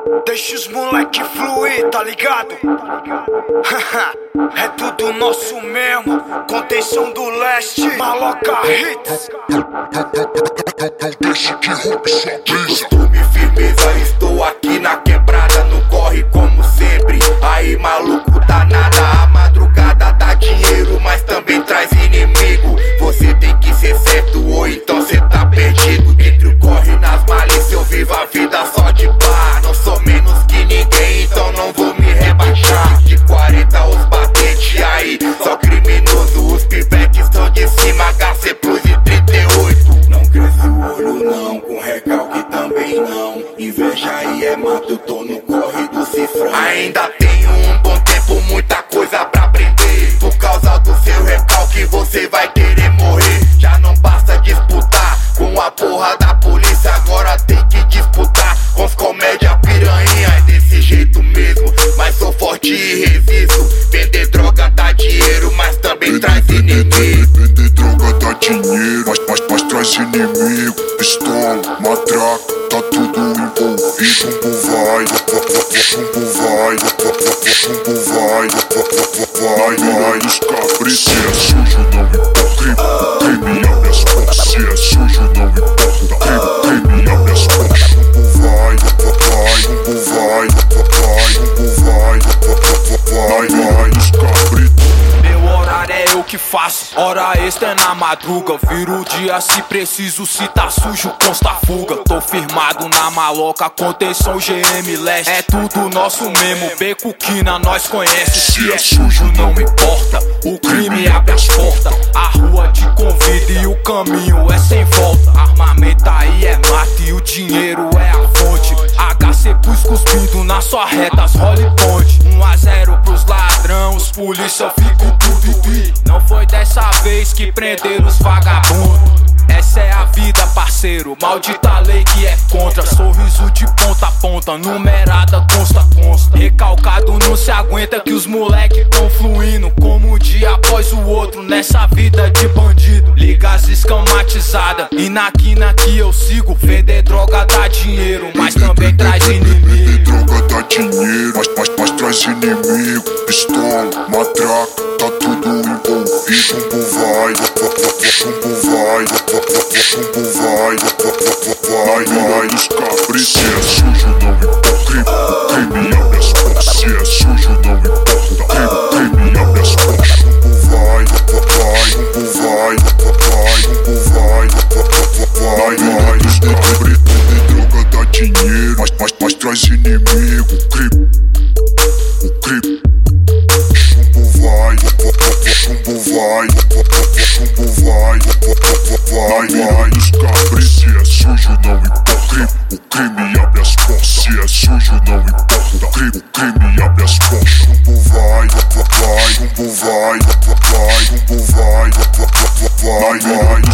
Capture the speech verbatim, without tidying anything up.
Deixa os moleque fluir, tá ligado? É tudo nosso mesmo. Contenção do leste, Maloca Hits. Deixa que rompe sua brisa. Costume firmeza, estou aqui na quebrada, no corre como sempre. Aí maluco danada, a madrugada dá dinheiro, mas também traz inimigo. Você tem que ser certo ou então cê tá perdido. Entre o corre nas malícias eu vivo a vida só de pá. Não sou menos que ninguém, então não vou me rebaixar. De quarenta os batente aí, só criminoso. Os pivetes estão de cima, H C Plus e trinta e oito. Não cresce o olho não, com recalque também não. Inveja aí é mato, eu tô no corre do cifrão. Ainda tenho um bom tempo, muita coisa pra aprender. Por causa do seu recalque você vai querer morrer. Já não basta disputar com a porra da polícia, agora tem que disputar com os comédia piranha. É desse jeito mesmo, mas sou forte e resisto. Vender droga dá dinheiro, mas também traz inimigo. Vender droga dá dinheiro, mas, mas, mas traz inimigo. Pistola, matraca, tá tudo envolvido. Chumbo vai, chumbo vai, chumbo vai, vai, vai. Os cabris, se é sujo não importa. Crime abre as portas, se é sujo não importa. Crime abre as portas. Chumbo vai, vai, chumbo vai, vai, chumbo vai, vai, vai. Os cabris. Meu horário é eu que faço, hora extra é na madruga. Viro o dia se preciso, se tá sujo consta fuga. Tô firmado na maloca, contenção G M Leste. É tudo nosso mesmo, beco quina nós conhece. Se é sujo não importa, o crime abre as portas. A rua te convida e o caminho é sem volta. Armamento aí é mato e o dinheiro é a fonte. H C Plus cuspindo na sua reta, as role ponte. um a zero pros ladrão, os polícia ficam tudo. Não foi dessa vez que prenderam os vagabundos. Essa é a vida, parceiro, maldita lei que é contra. Sorriso de ponta a ponta, numerada consta, consta. Recalcado não se aguenta que os moleque tão fluindo como um dia após o outro nessa vida de bandido. Liga as escamatizadas e na quina que eu sigo. Vender droga dá dinheiro, mas também traz inimigo. Vender droga dá dinheiro, mas, mas, mas traz inimigo. Pistola, matraca, tá tudo envolvido. Chumbo vai, chumbo vai, chumbo vai, vai, vai. Os cabris, se é sujo não importa. Crime abre as portas, se é sujo não importa. Crime abre as portas. Chumbo vai, vai, chumbo vai, vai, chumbo vai, vai, vai. Os cabris, vender droga dá dinheiro, mas, mas, mas traz inimigo. Crime, o crime. Chumbo vai, chumbo vai, chumbo vai, vai, vai. Os cabris, se é sujo não importa. O crime abre as portas, se é sujo não importa. O crime abre as portas. Chumbo vai, vai, chumbo vai, vai, chumbo vai, vai, vai.